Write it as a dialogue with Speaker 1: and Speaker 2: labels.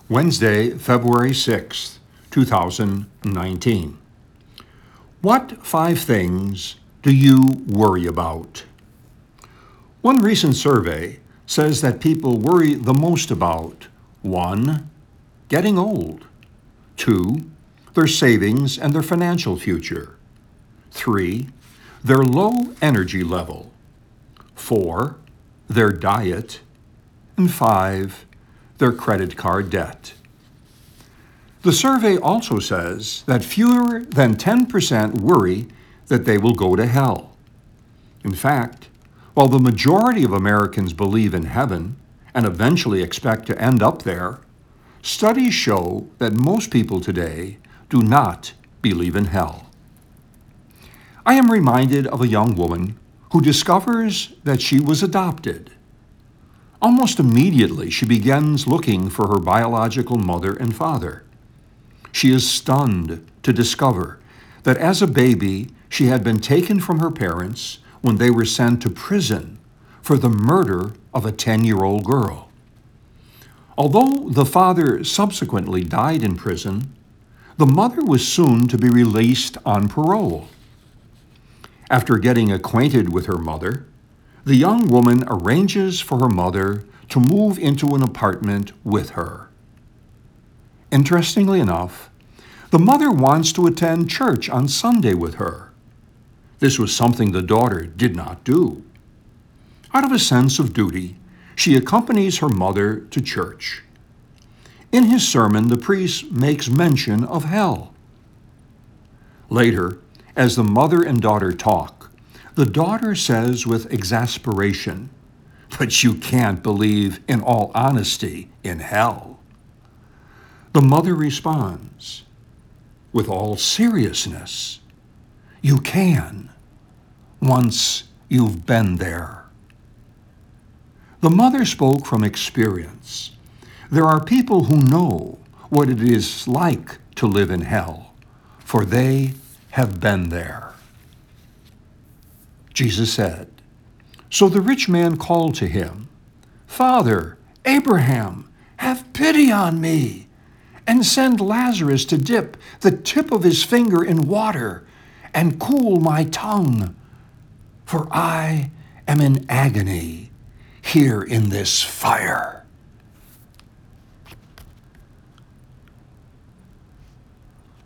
Speaker 1: Wednesday, February 6th, 2019. What 5 things do you worry about? One recent survey says that people worry the most about 1. Getting old, 2. Their savings and their financial future, 3. Their low energy level, 4. Their diet, and 5. Their credit card debt. The survey also says that fewer than 10% worry that they will go to hell. In fact, while the majority of Americans believe in heaven and eventually expect to end up there, studies show that most people today do not believe in hell. I am reminded of a young woman who discovers that she was adopted. Almost immediately, she begins looking for her biological mother and father. She is stunned to discover that as a baby, she had been taken from her parents when they were sent to prison for the murder of a 10-year-old girl. Although the father subsequently died in prison, the mother was soon to be released on parole. After getting acquainted with her mother, the young woman arranges for her mother to move into an apartment with her. Interestingly enough, the mother wants to attend church on Sunday with her. This was something the daughter did not do. Out of a sense of duty, she accompanies her mother to church. In his sermon, the priest makes mention of hell. Later, as the mother and daughter talk, the daughter says with exasperation, "But you can't believe, in all honesty, in hell." The mother responds, with all seriousness, "You can, once you've been there." The mother spoke from experience. There are people who know what it is like to live in hell, for they have been there. Jesus said, "So the rich man called to him, 'Father, Abraham, have pity on me, and send Lazarus to dip the tip of his finger in water and cool my tongue, for I am in agony here in this fire.'"